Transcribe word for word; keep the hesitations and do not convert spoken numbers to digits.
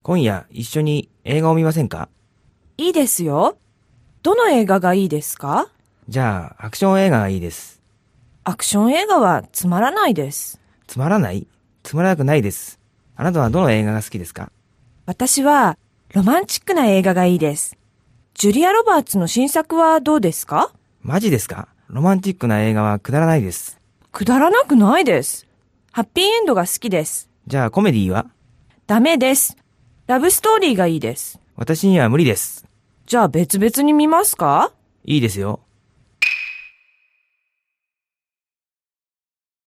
今夜一緒に映画を見ませんか？ いいですよ。どの映画がいいですか？ じゃあ、アクション映画がいいです。 アクション映画はつまらないです。 つまらない？つまらなくないです。あなたはどの映画が好きですか？ 私はロマンチックな映画がいいです。ジュリア・ロバーツの新作はどうですか？ マジですか？ロマンチックな映画はくだらないです。 くだらなくないです。ハッピーエンドが好きです。 じゃあコメディは？ ダメです。ラブストーリーがいいです。 私には無理です。 じゃあ別々に見ますか？ いいですよ。